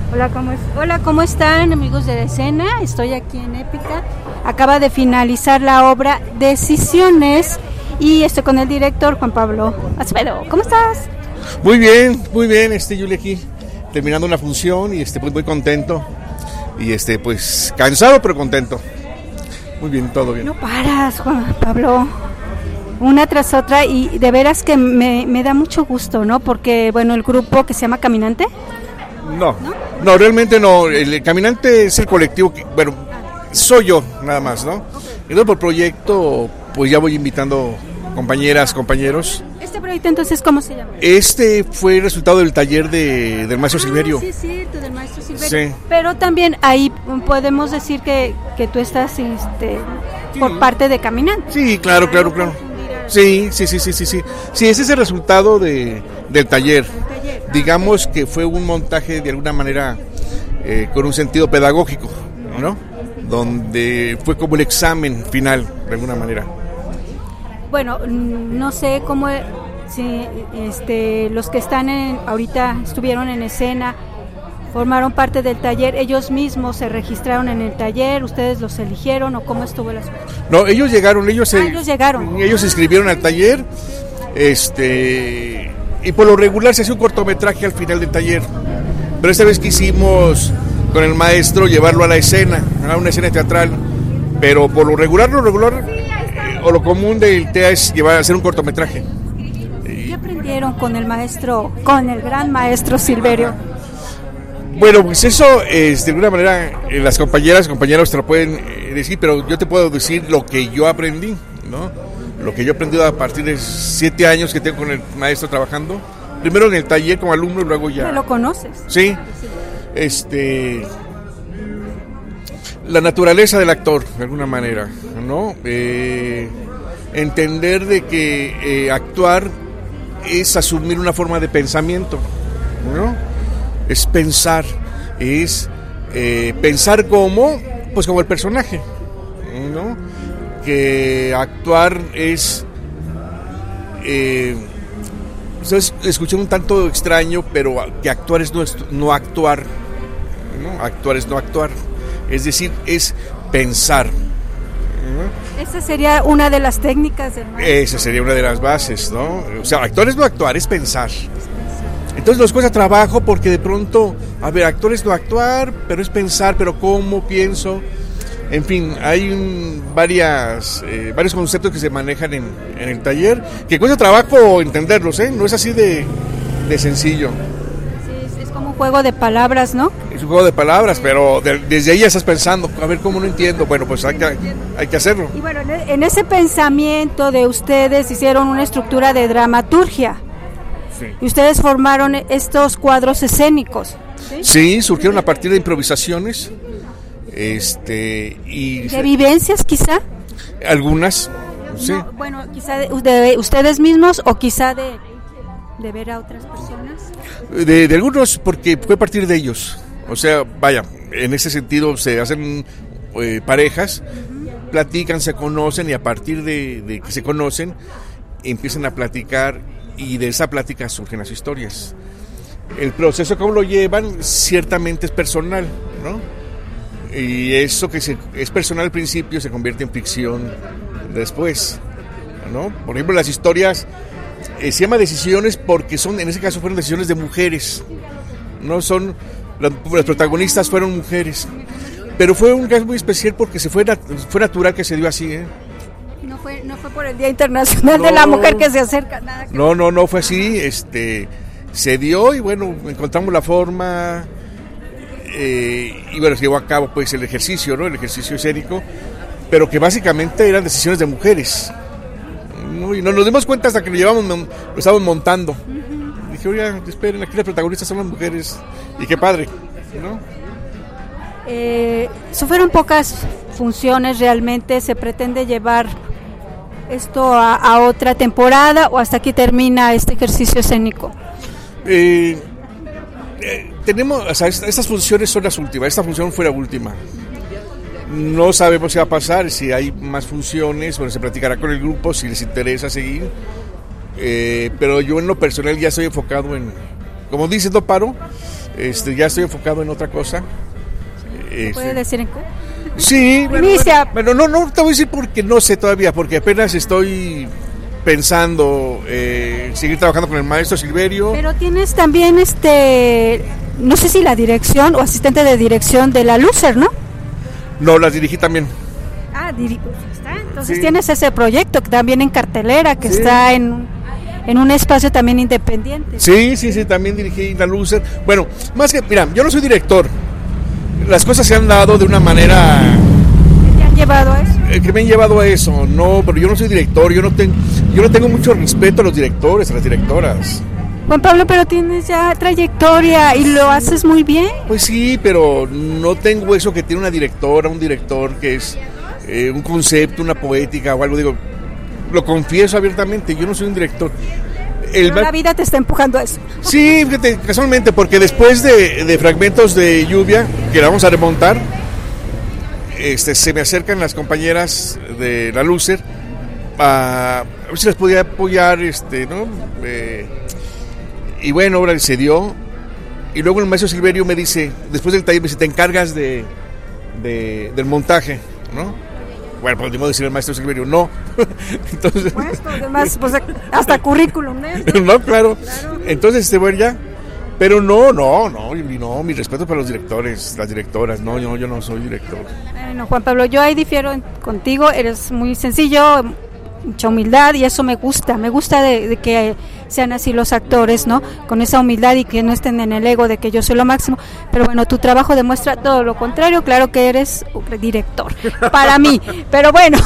Hola, ¿cómo están, amigos de la escena? Estoy aquí en Épica. Acaba de finalizar la obra Decisiones y estoy con el director Juan Pablo Acevedo. ¿Cómo estás? Muy bien, Julia, aquí terminando una función y pues muy contento y pues cansado pero contento. Muy bien, todo bien. No paras, Juan Pablo, una tras otra, y de veras que me da mucho gusto, ¿no? Porque, bueno, el grupo que se llama Caminante. No, realmente no. El Caminante es el colectivo que, bueno, soy yo nada más, ¿no? Entonces por proyecto, pues ya voy invitando compañeras, compañeros. ¿Este proyecto entonces cómo se llama? Este fue el resultado del taller del maestro Silverio. Sí, cierto, del maestro Silverio. Sí. Pero también ahí podemos decir que tú estás por parte de Caminante. Sí, claro. Sí. Sí, ese es el resultado del taller. Digamos que fue un montaje de alguna manera con un sentido pedagógico, ¿no? Donde fue como el examen final, de alguna manera. Bueno, no sé cómo, si los que están ahorita estuvieron en escena, formaron parte del taller, ellos mismos se registraron en el taller, ustedes los eligieron o cómo estuvo el asunto. No, ellos llegaron. Ellos se inscribieron al taller, y por lo regular se hace un cortometraje al final del taller. Pero esta vez quisimos con el maestro llevarlo a la escena, a una escena teatral. Pero por lo regular o lo común del TEA es hacer un cortometraje. ¿Qué aprendieron con el gran maestro Silverio? Bueno, pues eso, de alguna manera, las compañeros te lo pueden decir, pero yo te puedo decir lo que yo aprendí, ¿no? Lo que yo he aprendido a partir de 7 años que tengo con el maestro trabajando. Primero en el taller como alumno y luego ya... ¿Lo conoces? Sí. La naturaleza del actor, de alguna manera, ¿no? Entender de que actuar es asumir una forma de pensamiento, ¿no? Es pensar, pensar como el personaje, ¿no? Que actuar es... escuché un tanto extraño, pero que actuar es no actuar, ¿no? Actuar es no actuar. Es decir, es pensar. Esa sería una de las técnicas del maestro. Esa sería una de las bases, ¿no? O sea, actuar es no actuar, es pensar. Entonces nos cuesta trabajo porque de pronto, actuar es no actuar, pero es pensar, pero ¿cómo pienso? En fin, hay varios conceptos que se manejan en el taller, que cuesta trabajo entenderlos, ¿eh? No es así de sencillo. Es como un juego de palabras, ¿no? Es un juego de palabras, pero desde ahí ya estás pensando, a ver, ¿cómo no entiendo? Bueno, pues hay que hacerlo. Y bueno, en ese pensamiento de ustedes hicieron una estructura de dramaturgia. Sí. Y ustedes formaron estos cuadros escénicos. Sí, surgieron a partir de improvisaciones. Y ¿de vivencias quizá? Algunas, sí. No, bueno, quizá de ustedes mismos o quizá de ver a otras personas. De algunos, porque fue a partir de ellos. O sea, vaya, en ese sentido se hacen parejas, platican, se conocen y a partir de que se conocen empiezan a platicar y de esa plática surgen las historias. El proceso como lo llevan ciertamente es personal, ¿no? Y eso que es personal al principio se convierte en ficción después, ¿no? Por ejemplo, las historias se llama decisiones porque en ese caso fueron decisiones de mujeres, no son las protagonistas fueron mujeres, pero fue un caso muy especial porque fue natural que se dio así, ¿eh? No fue por el Día Internacional de la Mujer que se acerca, nada. No fue así, se dio y bueno, encontramos la forma. Y bueno, se llevó a cabo pues el ejercicio, ¿no? El ejercicio escénico, pero que básicamente eran decisiones de mujeres, ¿no? Y no nos dimos cuenta hasta que lo estábamos montando. Dije, oigan, esperen, aquí las protagonistas son las mujeres, y qué padre, ¿no? Fueron pocas funciones realmente, ¿se pretende llevar esto a otra temporada o hasta aquí termina este ejercicio escénico? Tenemos, o sea, estas funciones son las últimas. Esta función fue la última. No sabemos qué va a pasar, si hay más funciones. Bueno, se platicará con el grupo si les interesa seguir. Pero yo en lo personal ya estoy enfocado en, como dices, no paro, Ya estoy enfocado en otra cosa. ¿Puede decir en qué? Sí, bueno, no te voy a decir porque no sé todavía, porque apenas estoy pensando seguir trabajando con el maestro Silverio. Pero tienes también no sé si la dirección o asistente de dirección de la Lucer, ¿no? No, la dirigí también. Entonces tienes ese proyecto que también en cartelera, que está en un espacio también independiente. Sí, también dirigí la Lucer. Bueno, más que, mira, yo no soy director. Las cosas se han dado de una manera... ¿Qué te han llevado a eso? Que me han llevado a eso, no, pero yo no soy director, yo no tengo mucho respeto a los directores, a las directoras. Juan Pablo, pero tienes ya trayectoria y lo haces muy bien. Pues sí, pero no tengo eso que tiene una directora, un director, que es un concepto, una poética o algo, digo, lo confieso abiertamente, yo no soy un director. La vida te está empujando a eso. Sí, fíjate, casualmente, porque después de Fragmentos de Lluvia, que la vamos a remontar, se me acercan las compañeras de la Lucer a ver si las podía apoyar, ¿no? Y bueno, ahora se dio. Y luego el maestro Silverio me dice, después del taller, me dice, te encargas del montaje, ¿no? Bueno, pues podemos decir el maestro Silverio, no. Entonces, además, pues hasta currículum, ¿no? No, claro. Entonces, bueno, ya. Pero no, mi respeto para los directores, las directoras. No, yo no soy director. Bueno, Juan Pablo, yo ahí difiero contigo, eres muy sencillo, mucha humildad, y eso me gusta de que sean así los actores, ¿no? Con esa humildad y que no estén en el ego de que yo soy lo máximo. Pero bueno, tu trabajo demuestra todo lo contrario, claro que eres director, para mí. Pero bueno,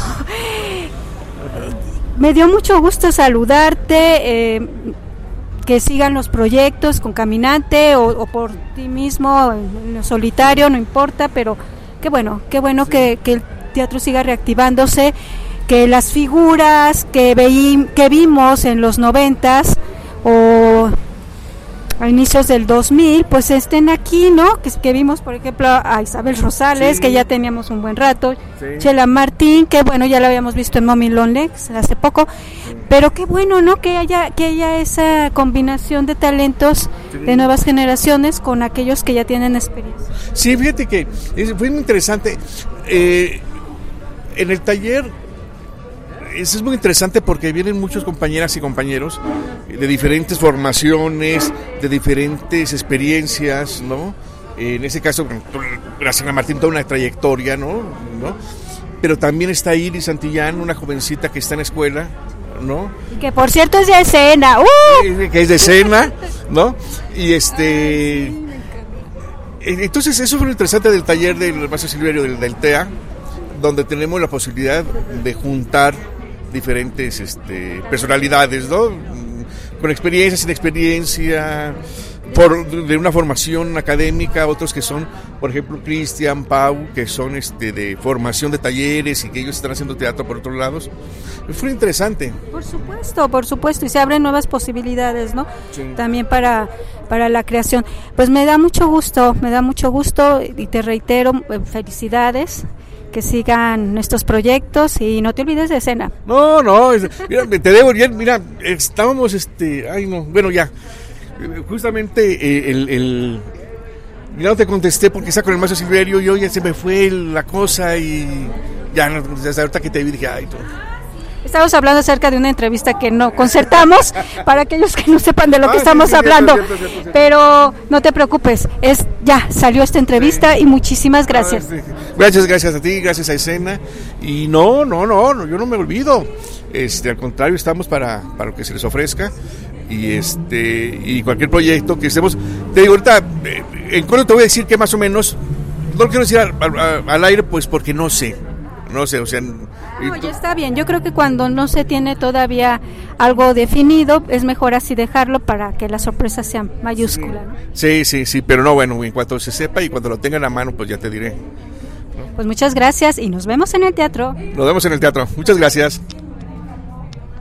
me dio mucho gusto saludarte, que sigan los proyectos con Caminante o por ti mismo, en lo solitario, no importa, pero qué bueno sí. que el teatro siga reactivándose, que las figuras que vimos en los 90s o a inicios del 2000, pues estén aquí, ¿no? Que vimos, por ejemplo, a Isabel Rosales, que ya teníamos un buen rato, Chela Martín, que bueno, ya la habíamos visto en Mommy Long Legs hace poco, pero qué bueno, ¿no? Que haya esa combinación de talentos de nuevas generaciones con aquellos que ya tienen experiencia. Sí, fíjate que fue muy interesante. En el taller eso es muy interesante porque vienen muchos compañeras y compañeros de diferentes formaciones, de diferentes experiencias, ¿no? En ese caso, Graciela Martín, toda una trayectoria, ¿no? Pero también está Iris Santillán, una jovencita que está en la escuela, ¿no? Que por cierto es de escena, que es de escena, ¿no? Y entonces eso fue lo interesante del taller del maestro Silverio del TEA, donde tenemos la posibilidad de juntar diferentes personalidades, ¿no? Con experiencia, sin experiencia, de una formación académica, otros que son, por ejemplo, Cristian, Pau, que son de formación de talleres y que ellos están haciendo teatro por otros lados. Fue interesante. Por supuesto, y se abren nuevas posibilidades, ¿no? Sí. También para la creación. Pues me da mucho gusto y te reitero, felicidades. Que sigan estos proyectos y no te olvides de escena. No, mira, te debo bien, mira, estábamos, bueno, ya, justamente ya no te contesté porque está con el maestro Silverio y hoy ya se me fue la cosa y ya, desde ahorita que te vi dije, ay, tú. Estamos hablando acerca de una entrevista que no concertamos para aquellos que no sepan de lo que estamos hablando, cierto. Pero no te preocupes, ya salió esta entrevista y muchísimas gracias. Sí. Gracias a ti, gracias a Escena y no, yo no me olvido, al contrario, estamos para lo que se les ofrezca y cualquier proyecto que estemos, te digo ahorita, en corto te voy a decir que más o menos, no lo quiero decir al aire pues porque no sé, o sea... No, ya está bien, yo creo que cuando no se tiene todavía algo definido, es mejor así dejarlo para que la sorpresa sea mayúscula, ¿no? Sí, pero no, bueno, en cuanto se sepa y cuando lo tenga en la mano, pues ya te diré, ¿no? Pues muchas gracias y nos vemos en el teatro. Nos vemos en el teatro, muchas gracias.